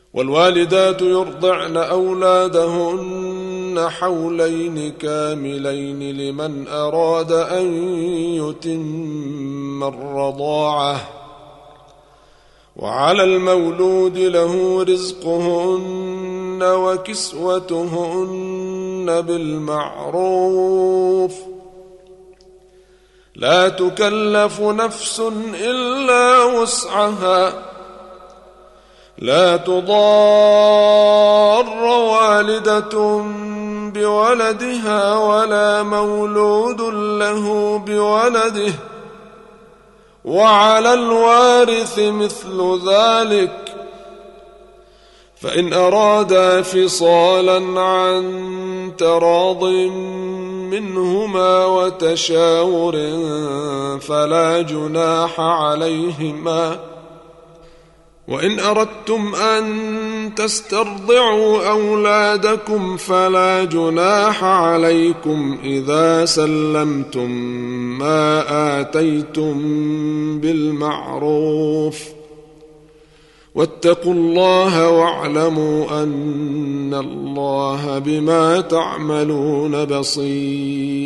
والوالدات يرضعن أولادهن حولين كاملين لمن أراد أن يتم الرضاعة، وعلى المولود له رزقهن وكسوتهن بالمعروف، لا تكلف نفس إلا وسعها، لا تضار والدة بولدها ولا مولود له بولده، وعلى الوارث مثل ذلك، فإن أرادا فصالا عن تراض منهما وتشاور فلا جناح عليهما. وإن أردتم أن تسترضعوا أولادكم فلا جناح عليكم إذا سلمتم ما آتيتم بالمعروف، واتقوا الله واعلموا أن الله بما تعملون بصير.